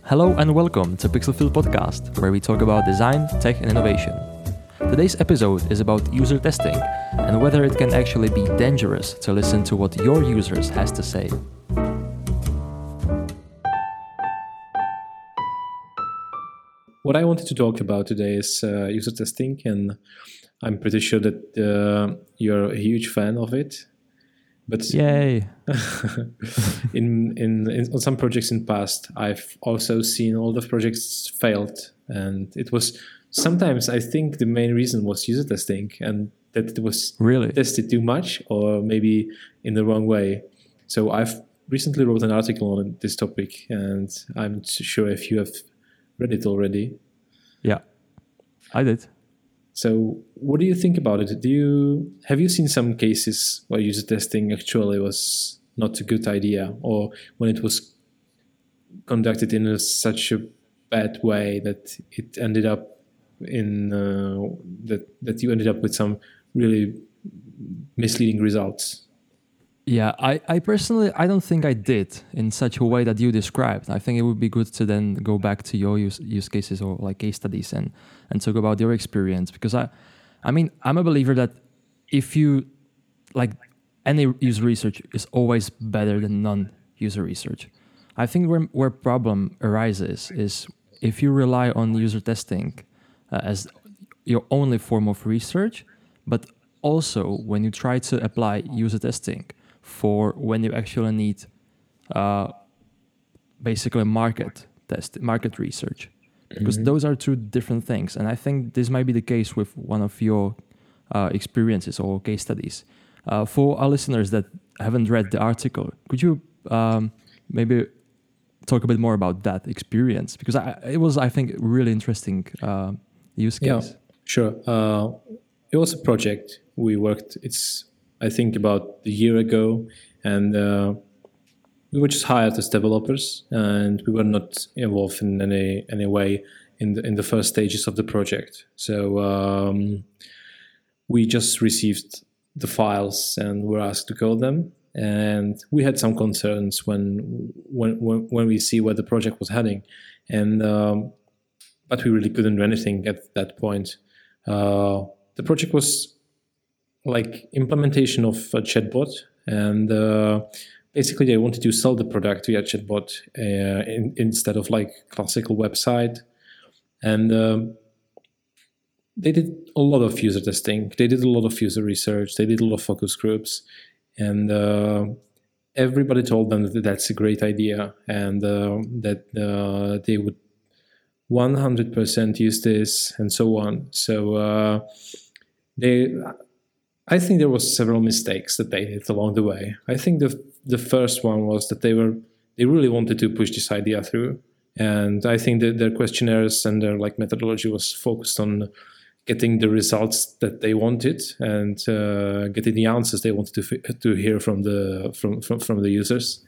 Hello and welcome to Pixelfield Podcast, where we talk about design, tech, and innovation. Today's episode is about user testing and whether it can actually be dangerous to listen to what your users has to say. What I wanted to talk about today is user testing, and I'm pretty sure that you're a huge fan of it. But Yay! in on some projects in past, I've also seen all the projects failed, and it was sometimes I think the main reason was user testing, and that it was Really? tested too much or maybe in the wrong way. So I've recently wrote an article on this topic, and I'm not sure if you have read it already. Yeah, I did. So what do you think about it? Have you seen some cases where user testing actually was not a good idea, or when it was conducted in such a bad way that it ended up in that you ended up with some really misleading results? Yeah, I personally, I don't think I did in such a way that you described. I think it would be good to then go back to your use cases or like case studies and talk about your experience. Because I mean, I'm a believer that if you, like, any user research is always better than non-user research. I think where problem arises is if you rely on user testing as your only form of research, but also when you try to apply user testing for when you actually need basically market research, because those are two different things. And I think this might be the case with one of your experiences or case studies. For our listeners that haven't read the article, could you maybe talk a bit more about that experience? Because it was, I think, really interesting use case. Yeah, sure. It was a project we worked. It's I think about a year ago, and we were just hired as developers, and we were not involved in any way in the first stages of the project. So we just received the files and were asked to code them, and we had some concerns when we see where the project was heading, and but we really couldn't do anything at that point. The project was like implementation of a chatbot, and basically they wanted to sell the product via chatbot instead of like classical website. And they did a lot of user testing, they did a lot of user research, they did a lot of focus groups, and everybody told them that that's a great idea, and that they would 100% use this and so on. So I think there was several mistakes that they did along the way. I think the first one was that they really wanted to push this idea through, and I think that their questionnaires and their like methodology was focused on getting the results that they wanted and getting the answers they wanted to hear from the users.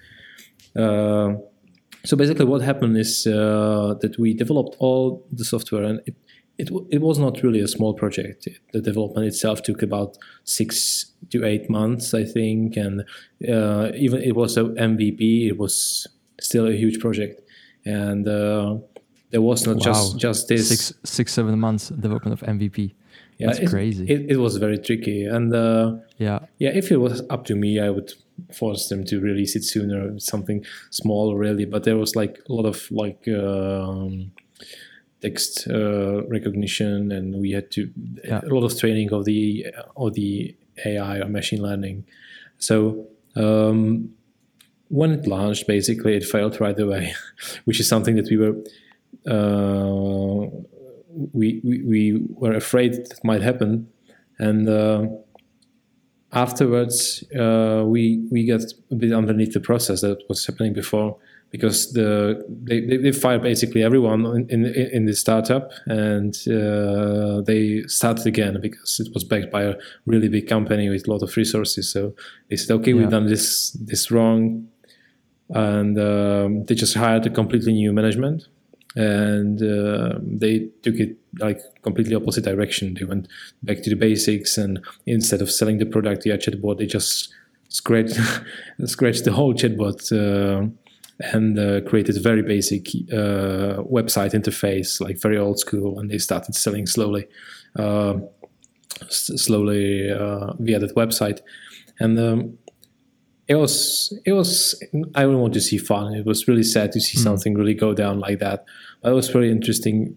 So basically, what happened is that we developed all the software, and it was not really a small project. The development itself took about 6 to 8 months, I think, and even it was a MVP. It was still a huge project, and there was not just this 6-7 months development of MVP. Yeah, that's crazy. It was very tricky, and yeah. If it was up to me, I would force them to release it sooner, something small, really. But there was like a lot of like text recognition, and we had to a lot of training of the AI or machine learning. So when it launched, basically it failed right away, which is something that we were afraid that might happen. And afterwards we got a bit underneath the process that was happening before, because they fired basically everyone in the startup, and they started again because it was backed by a really big company with a lot of resources. So they said, okay, we've done this wrong, and they just hired a completely new management, and they took it like completely opposite direction. They went back to the basics, and instead of selling the product via chatbot, they just scratched the whole chatbot and created a very basic website interface, like very old school, and they started selling slowly via that website. And it was I don't want to see fun. It was really sad to see something really go down like that. But it was very interesting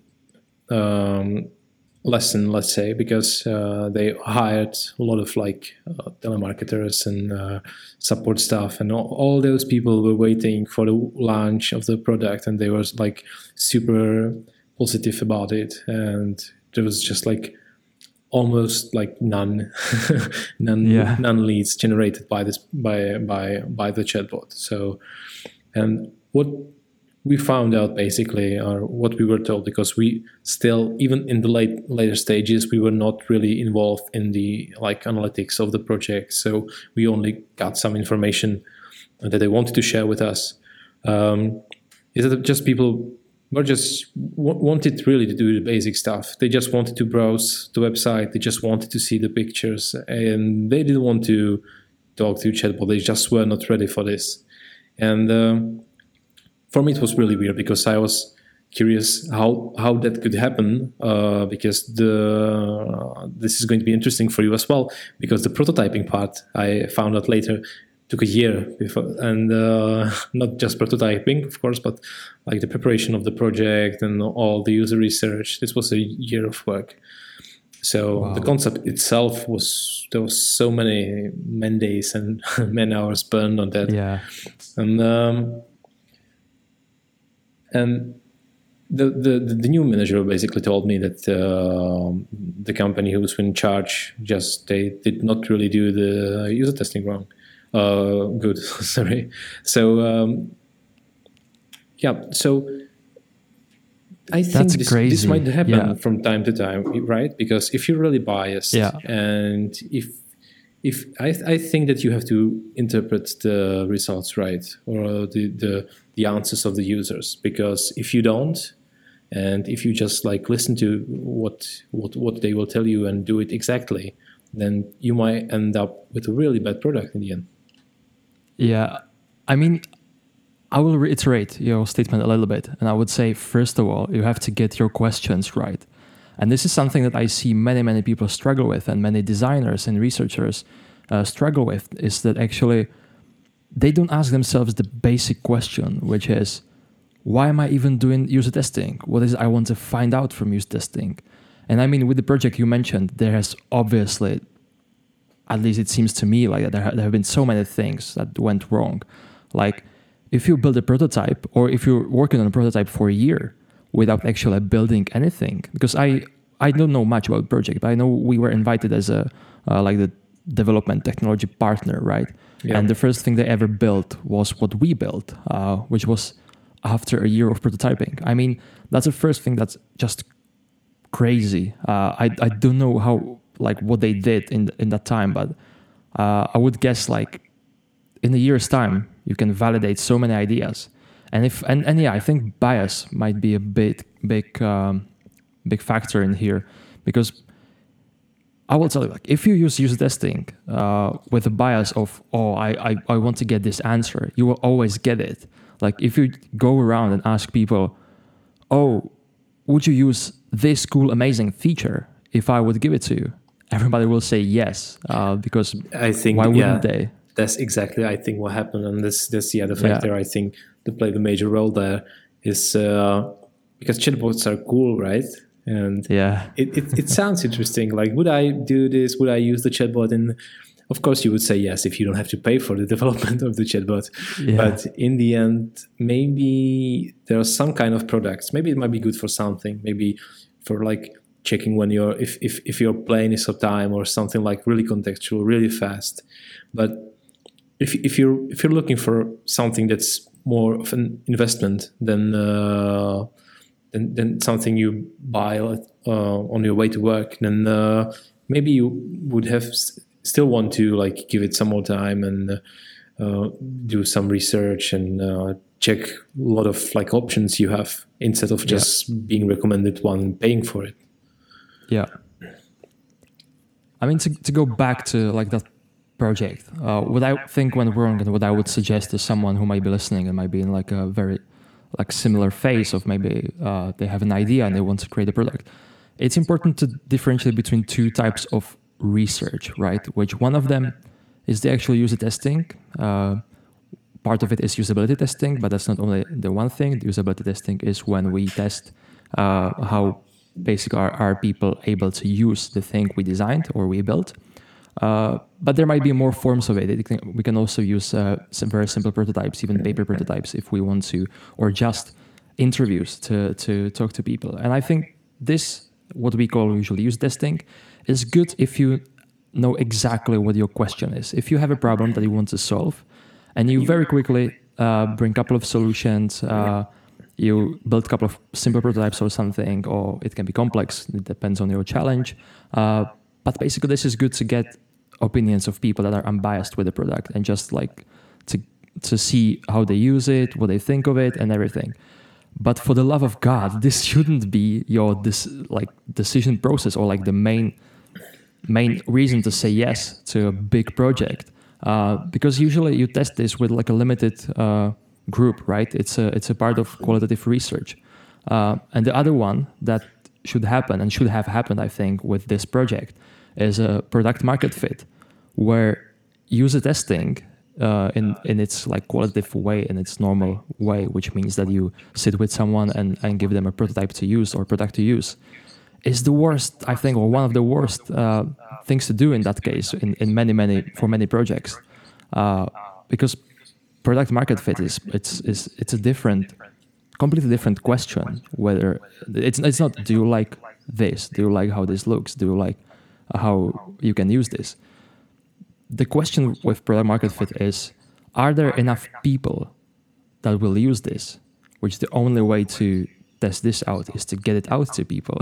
lesson, let's say, because they hired a lot of telemarketers and support staff, and all those people were waiting for the launch of the product, and they were like super positive about it, and there was just like almost like none leads generated by this by the chatbot. So, and what we found out basically, or what we were told, because we still, even in the later stages, we were not really involved in the analytics of the project. So we only got some information that they wanted to share with us. Is that just people were just wanted really to do the basic stuff. They just wanted to browse the website. They just wanted to see the pictures, and they didn't want to talk to chatbot. They just were not ready for this. And for me, it was really weird, because I was curious how that could happen, because this is going to be interesting for you as well, because the prototyping part, I found out later, took a year before, and not just prototyping, of course, but like the preparation of the project and all the user research. This was a year of work. So wow. The concept itself there was so many man days and man hours burned on that. Yeah. And the new manager basically told me that the company who was in charge they did not really do the user testing wrong. Good, sorry. So so I think this might happen from time to time, right? Because if you're really biased, and if I think that you have to interpret the results right, or the answers of the users, because if you don't, and if you just listen to what they will tell you and do it exactly, then you might end up with a really bad product in the end. Yeah, I mean, I will reiterate your statement a little bit, and I would say, first of all, you have to get your questions right. And this is something that I see many people struggle with, and many designers and researchers struggle with, is that actually they don't ask themselves the basic question, which is, why am I even doing user testing? What is it I want to find out from user testing? And I mean, with the project you mentioned, there has obviously, at least it seems to me, like there have been so many things that went wrong. Like, if you build a prototype, or if you're working on a prototype for a year without actually building anything, because I don't know much about the project, but I know we were invited as the development technology partner, right? Yeah. And the first thing they ever built was what we built, which was after a year of prototyping. I mean, that's the first thing that's just crazy. I don't know how, what they did in that time, but I would guess in a year's time you can validate so many ideas. And I think bias might be a big factor in here, because I will tell you, if you use user testing with a bias of, I want to get this answer, you will always get it. If you go around and ask people, would you use this cool, amazing feature if I would give it to you? Everybody will say yes, because I think, why wouldn't they? That's exactly, I think, what happened. And that's the other factor, I think, that played a major role there is because chatbots are cool, right? And it sounds interesting. Would I do this? Would I use the chatbot? And of course, you would say yes if you don't have to pay for the development of the chatbot. Yeah. But in the end, maybe there are some kind of products. Maybe it might be good for something. Maybe for checking when if your plane is on time, or something really contextual, really fast. But if you're looking for something that's more of an investment than something you buy on your way to work, then maybe you would still want to give it some more time and do some research and check a lot of options you have, instead of just being recommended one and paying for it. Yeah. I mean, to go back to that project. What I think went wrong and what I would suggest to someone who might be listening and might be in like a very like similar phase of maybe they have an idea and they want to create a product. It's important to differentiate between two types of research, right? Which one of them is the actual user testing. Part of it is usability testing, but that's not only the one thing. The usability testing is when we test how basically are people able to use the thing we designed or we built. But there might be more forms of it. We can also use some very simple prototypes, even paper prototypes if we want to, or just interviews to talk to people. And I think this, what we call usually use testing, is good if you know exactly what your question is. If you have a problem that you want to solve and you very quickly bring a couple of solutions, you build a couple of simple prototypes or something, or it can be complex. It depends on your challenge. But basically, this is good to get opinions of people that are unbiased with the product and just like to see how they use it, what they think of it, and everything. But for the love of God, this shouldn't be your decision process or like the main reason to say yes to a big project. Because usually you test this with like a limited group, right? It's a part of qualitative research. And the other one that should happen and should have happened, I think, with this project is a product market fit, where user testing in its like qualitative way, in its normal way, which means that you sit with someone and give them a prototype to use or product to use, is the worst, I think, or one of the worst things to do in that case in many projects, because product market fit is a completely different question. Whether it's not, do you like this? Do you like how this looks? Do you like how you can use this? The question with product market fit is, are there enough people that will use this? Which the only way to test this out is to get it out to people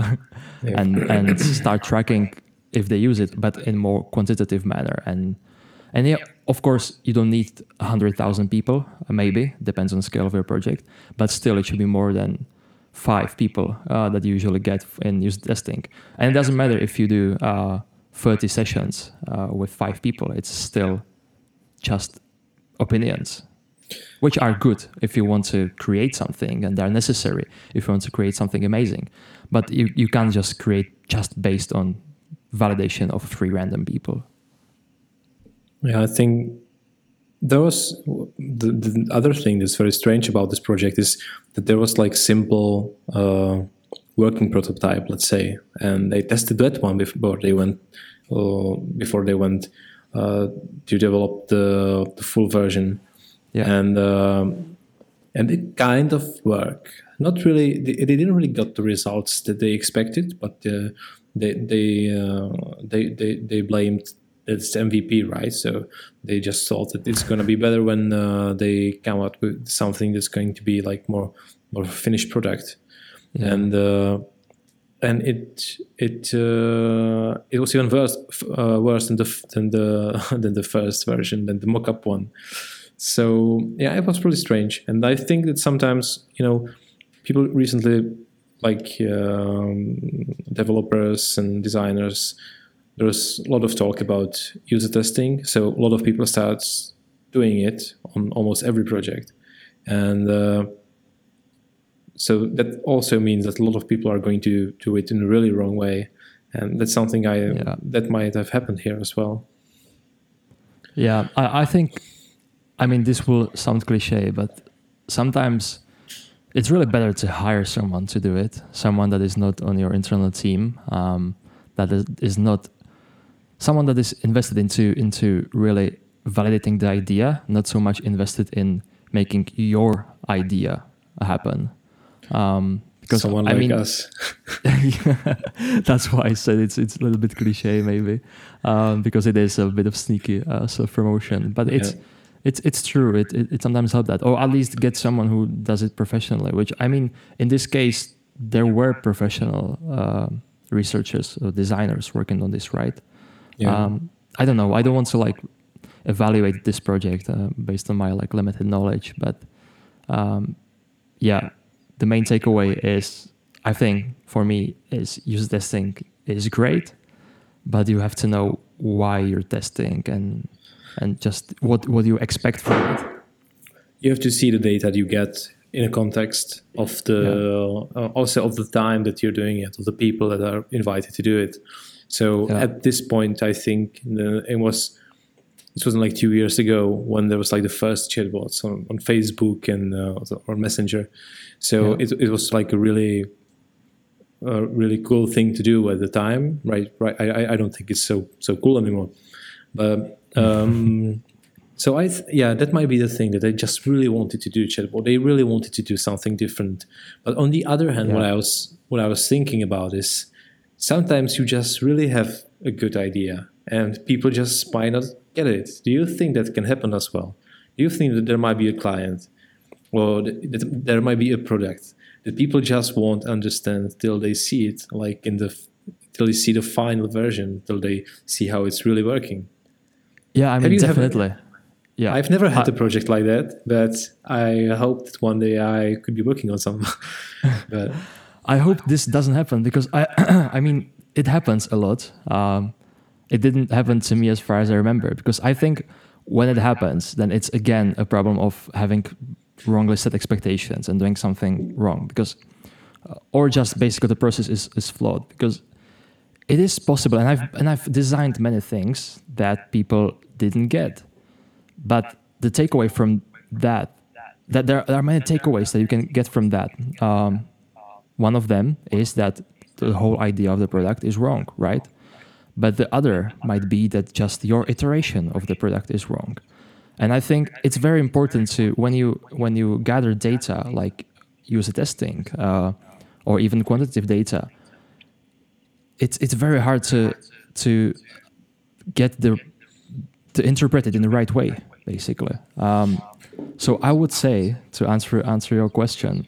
and start tracking if they use it, but in more quantitative manner. And yeah, of course, you don't need 100,000 people, maybe, depends on the scale of your project, but still it should be more than 5 people that you usually get in user testing. And it doesn't matter if you do 30 sessions with 5 people, it's still just opinions, which are good if you want to create something, and they're necessary if you want to create something amazing. But you can't just create just based on validation of 3 random people. Yeah, I think there was the other thing that's very strange about this project is that there was like simple working prototype, let's say, and they tested that one before they went to develop the full version. Yeah. And it kind of worked. Not really. They didn't really get the results that they expected, but they blamed it's MVP, right? So they just thought that it's going to be better when they come out with something that's going to be like more of a finished product. Yeah. And it was even worse than the first version, than the mock-up one. So yeah, it was pretty strange. And I think that sometimes, people recently, like developers and designers, there's a lot of talk about user testing. So a lot of people start doing it on almost every project. And so that also means that a lot of people are going to do it in a really wrong way. And that's something that might have happened here as well. Yeah, I think, this will sound cliche, but sometimes it's really better to hire someone to do it, someone that is not on your internal team, that is not someone that is invested into really validating the idea, not so much invested in making your idea happen. Because someone like us. That's why I said it's a little bit cliche, maybe, because it is a bit of sneaky self-promotion. But it's true. It sometimes helps that, or at least get someone who does it professionally. Which in this case, there were professional researchers or designers working on this, right? Yeah. I don't know. I don't want to evaluate this project based on my limited knowledge, but the main takeaway is, I think for me, is user testing is great, but you have to know why you're testing and and just what you expect from it. You have to see the data you get in a context of the also of the time that you're doing it, of the people that are invited to do it. So at this point, I think this wasn't like 2 years ago when there was like the first chatbots on Facebook and or Messenger. So it was like a really cool thing to do at the time, right? I don't think it's so cool anymore, but so that might be the thing, that they just really wanted to do chatbot. They really wanted to do something different. But on the other hand, what I was thinking about is sometimes you just really have a good idea and people just might not get it. Do you think that can happen as well? Do you think that there might be a client or that there might be a product that people just won't understand till they see it, like till they see the final version, till they see how it's really working? Yeah, I mean, definitely. Yeah, I've never had a project like that, but I hope that one day I could be working on some. But I hope this doesn't happen, because I mean, it happens a lot. It didn't happen to me as far as I remember, because I think when it happens, then it's again a problem of having wrongly set expectations and doing something wrong, because or just basically the process is flawed, because it is possible, and I've designed many things that people didn't get. But the takeaway from that there are many takeaways that you can get from that. One of them is that the whole idea of the product is wrong, right? But the other might be that just your iteration of the product is wrong. And I think it's very important to, when you gather data like user testing or even quantitative data, it's very hard to get to interpret it in the right way, basically. So I would say, to answer your question,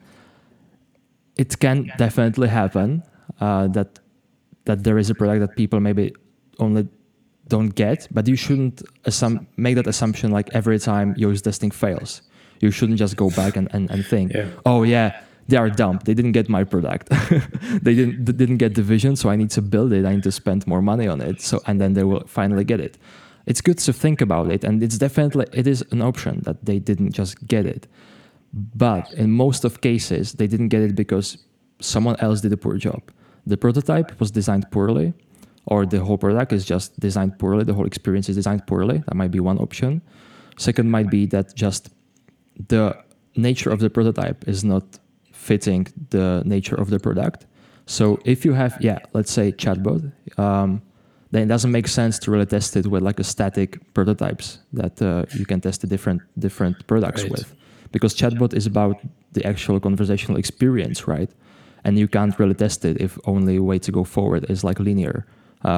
it can definitely happen that there is a product that people maybe only don't get, but you shouldn't make that assumption like every time user testing fails. You shouldn't just go back and think, oh yeah, they are dumb. They didn't get my product. They didn't get the vision, so I need to build it. I need to spend more money on it. And then they will finally get it. It's good to think about it, and it is an option that they didn't just get it. But in most of cases, they didn't get it because someone else did a poor job. The prototype was designed poorly, or the whole product is just designed poorly. The whole experience is designed poorly. That might be one option. Second might be that just the nature of the prototype is not fitting the nature of the product. So if you have, let's say chatbot, then it doesn't make sense to really test it with like a static prototypes that you can test the different products with, because chatbot is about the actual conversational experience, right? And you can't really test it if only way to go forward is like linear.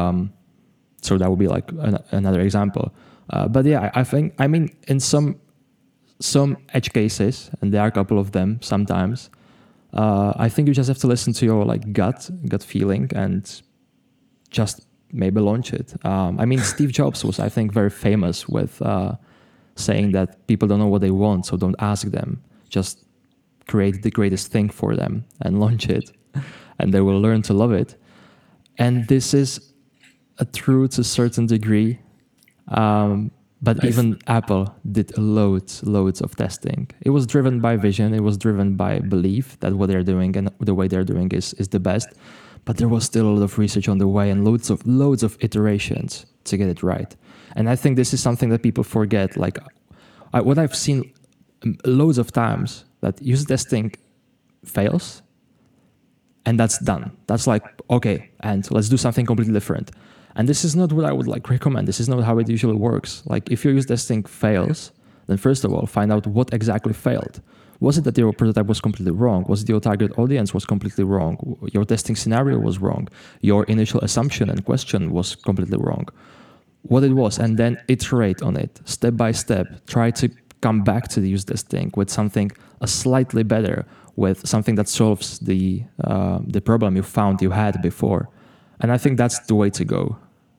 So that would be like another example. But yeah, I mean, in some edge cases, and there are a couple of them sometimes, I think you just have to listen to your like gut feeling and just maybe launch it. I mean, Steve Jobs was, I think, very famous with saying that people don't know what they want, so don't ask them. Just create the greatest thing for them and launch it, and they will learn to love it. And this is true to a certain degree. But even Apple did loads of testing. It was driven by vision. It was driven by belief that what they're doing and the way they're doing is the best. But there was still a lot of research on the way and loads of iterations to get it right. And I think this is something that people forget. Like what I've seen loads of times, that user testing fails and that's done. That's like, okay, and let's do something completely different. And this is not what I would like recommend. This is not how it usually works. Like if your user testing fails, then first of all, find out what exactly failed. Was it that your prototype was completely wrong? Was it your target audience was completely wrong? Your testing scenario was wrong? Your initial assumption and question was completely wrong? What it was, and then iterate on it step by step. Try to come back to the user testing with something slightly better, with something that solves the problem you found you had before. And I think that's the way to go.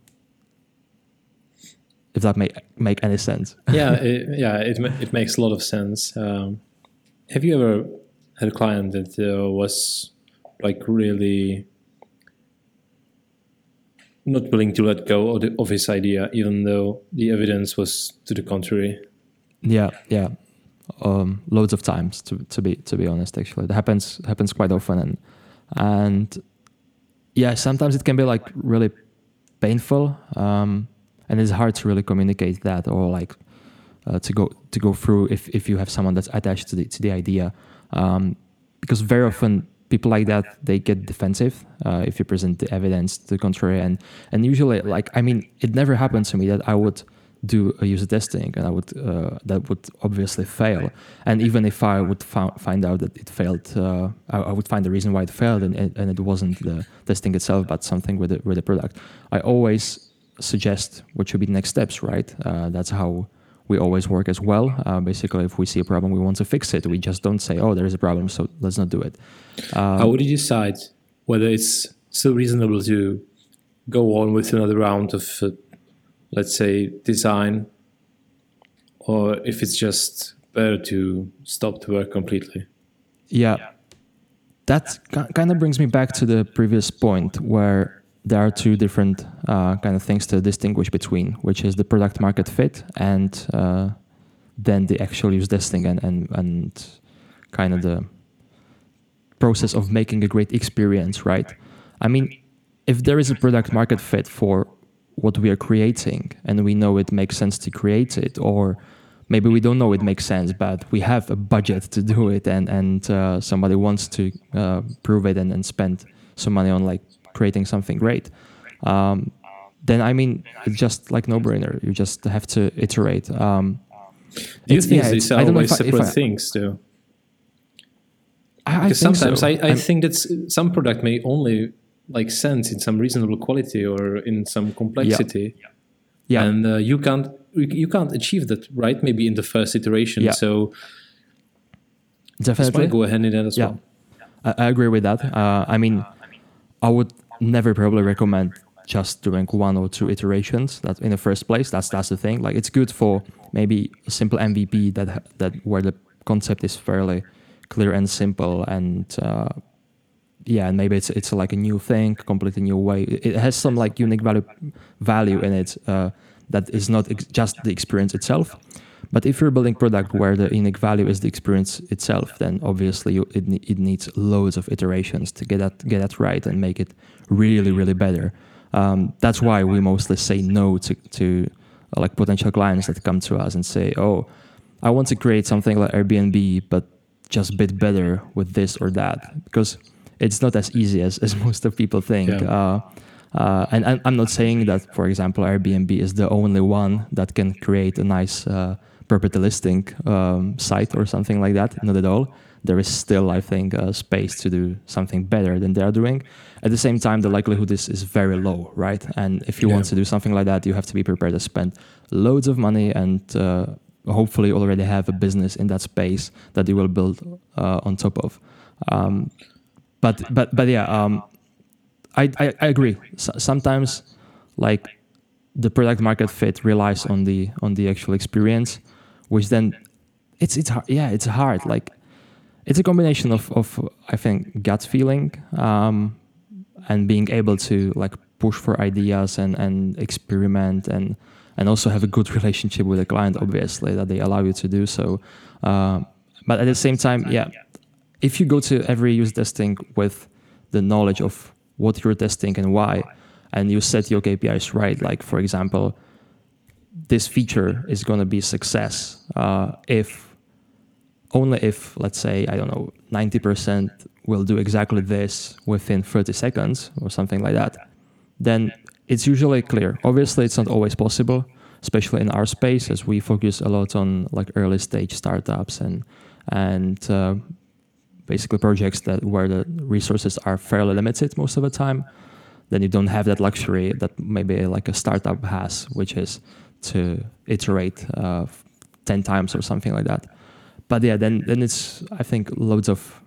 If that make any sense. It makes a lot of sense. Have you ever had a client that was like really not willing to let go of his idea, even though the evidence was to the contrary. Yeah, yeah. Loads of times, to be honest. Actually, it happens quite often, and yeah, sometimes it can be like really painful, and it's hard to really communicate that, or like to go through if you have someone that's attached to the idea, because very often people like that, they get defensive if you present the evidence to the contrary, and usually, like, I mean, it never happened to me that I would do a user testing and I would that would obviously fail, and even if I would find out that it failed, I would find the reason why it failed, and it wasn't the testing itself but something with the product. I always suggest what should be the next steps, right? That's how we always work as well. Basically, if we see a problem, we want to fix it. We just don't say, oh, there is a problem, so let's not do it. How would you decide whether it's still reasonable to go on with another round of, let's say, design, or if it's just better to stop the work completely? Yeah, that kind of brings me back to the previous point where there are two different kind of things to distinguish between, which is the product market fit and then the actual use testing and kind of the process of making a great experience, right? I mean, if there is a product market fit for what we are creating and we know it makes sense to create it, or maybe we don't know it makes sense, but we have a budget to do it, and somebody wants to prove it and spend some money on like creating something great, then I mean, it's just like no-brainer. You just have to iterate. Do you think these are always separate things, though? Because sometimes I think that some product may only like sense in some reasonable quality or in some complexity, and you can't achieve that, right? Maybe in the first iteration. So definitely this might go hand in hand as well. I agree with that. I mean, I would never probably recommend just doing one or two iterations. That in the first place, that's the thing. Like, it's good for maybe a simple MVP that where the concept is fairly clear and simple, and and maybe it's like a new thing, completely new way. It has some like unique value in it that is not just the experience itself. But if you're building product where the unique value is the experience itself, then obviously it needs loads of iterations to get that right and make it really, really better. That's why we mostly say no to like potential clients that come to us and say, "Oh, I want to create something like Airbnb, but just a bit better with this or that," because it's not as easy as most of people think. Yeah. And I'm not saying that, for example, Airbnb is the only one that can create a nice property listing site or something like that. Not at all. There is still, I think, space to do something better than they're doing. At the same time, the likelihood is very low, right? And if you want to do something like that, you have to be prepared to spend loads of money and hopefully already have a business in that space that you will build on top of. But yeah, I agree. Sometimes, like, the product market fit relies on the actual experience, which then it's hard. Yeah, it's hard. Like, it's a combination of I think gut feeling and being able to like push for ideas and experiment and also have a good relationship with the client, obviously, that they allow you to do so. But at the same time, if you go to every use testing with the knowledge of what you're testing and why, and you set your KPIs right, like, for example, this feature is going to be a success only if, let's say, I don't know, 90% will do exactly this within 30 seconds or something like that, then it's usually clear. Obviously, it's not always possible, especially in our space, as we focus a lot on like early stage startups and basically projects where the resources are fairly limited most of the time. Then you don't have that luxury that maybe like a startup has, which is to iterate 10 times or something like that. But yeah, then it's, I think, loads of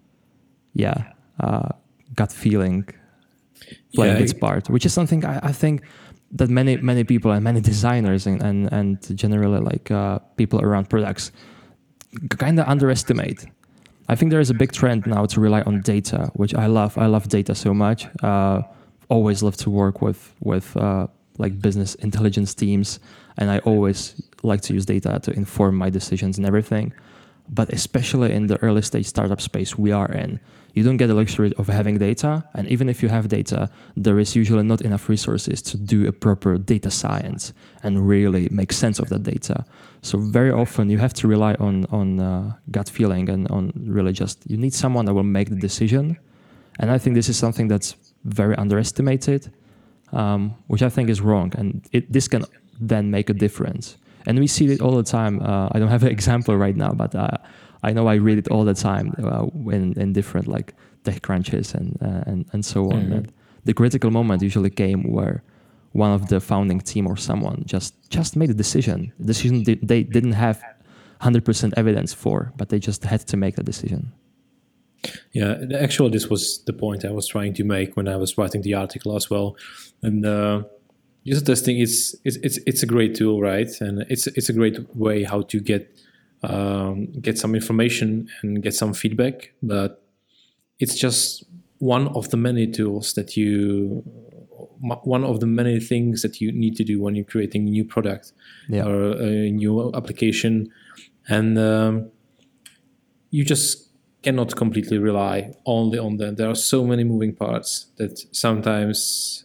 gut feeling playing its part, which is something I think that many people and many designers and generally like people around products kind of underestimate. I think there is a big trend now to rely on data, which I love. I love data so much. always love to work with like business intelligence teams, and I always like to use data to inform my decisions and everything. But especially in the early stage startup space we are in, you don't get the luxury of having data. And even if you have data, there is usually not enough resources to do a proper data science and really make sense of that data. So very often you have to rely on gut feeling and on really just, you need someone that will make the decision. And I think this is something that's very underestimated, which I think is wrong. And this can then make a difference. And we see it all the time. I don't have an example right now, but I know I read it all the time in different like tech crunches and so on. That the critical moment usually came where one of the founding team or someone just made a decision. A decision they didn't have 100% evidence for, but they just had to make a decision. Yeah, actually, this was the point I was trying to make when I was writing the article as well. And user testing it's a great tool, right? And it's a great way how to get some information and get some feedback. But it's just one of the many tools one of the many things that you need to do when you're creating a new product or a new application, and you just cannot completely rely only on them. There are so many moving parts that sometimes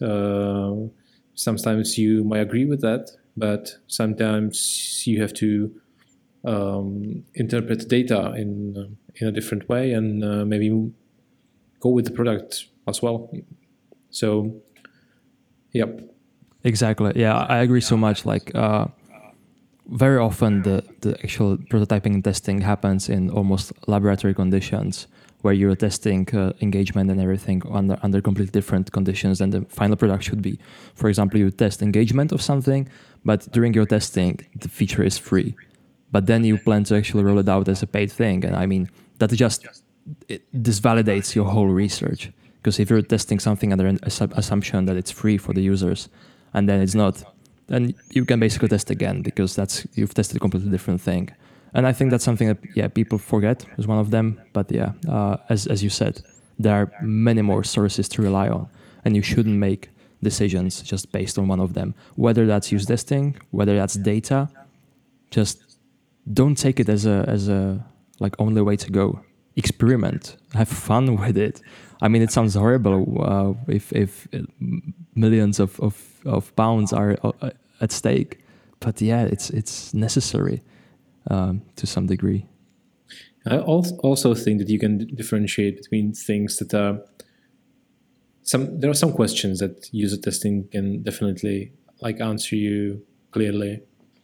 you might agree with that, but sometimes you have to interpret data in a different way and maybe go with the product as well. So, yep. Exactly. Yeah, I agree so much. Like very often the actual prototyping and testing happens in almost laboratory conditions where you're testing engagement and everything under completely different conditions than the final product should be. For example, you test engagement of something, but during your testing, the feature is free. But then you plan to actually roll it out as a paid thing. And I mean, that just this validates your whole research. Because if you're testing something under an assumption that it's free for the users, and then it's not, then you can basically test again because you've tested a completely different thing. And I think that's something that people forget is one of them. But as you said, there are many more sources to rely on, and you shouldn't make decisions just based on one of them. Whether that's use testing, whether that's data, just don't take it as a like only way to go. Experiment, have fun with it. I mean, it sounds horrible if millions of pounds are at stake, but yeah, it's necessary to some degree. I also think that you can differentiate between things that are there are some questions that user testing can definitely like answer you clearly.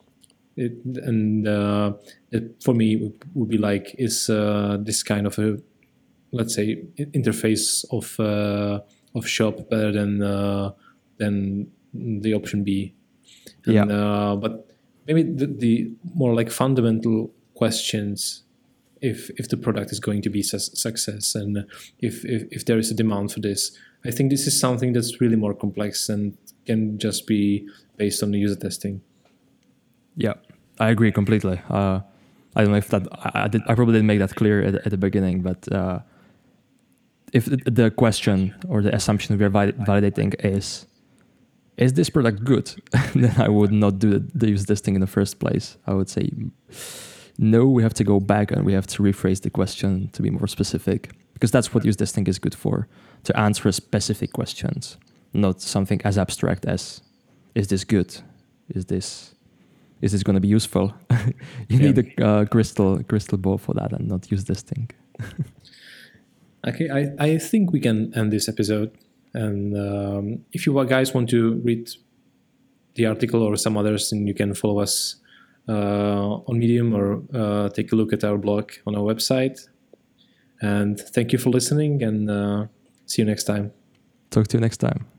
For me would be like, is this kind of a, let's say, interface of shop better than the option B? And, but maybe the more like fundamental questions, if the product is going to be success, and if there is a demand for this, I think this is something that's really more complex and can just be based on the user testing. Yeah, I agree completely. I don't know if that I probably didn't make that clear at the beginning, but if the question or the assumption we are validating is this product good, then I would not do the use testing in the first place. I would say no. We have to go back and we have to rephrase the question to be more specific, because that's what use testing is good for, to answer specific questions, not something as abstract as, is this good? Is this going to be useful? You need a crystal ball for that, and not use this thing. Okay, I think we can end this episode. And if you guys want to read the article or some others, then you can follow us on Medium or take a look at our blog on our website. And thank you for listening, and see you next time. Talk to you next time.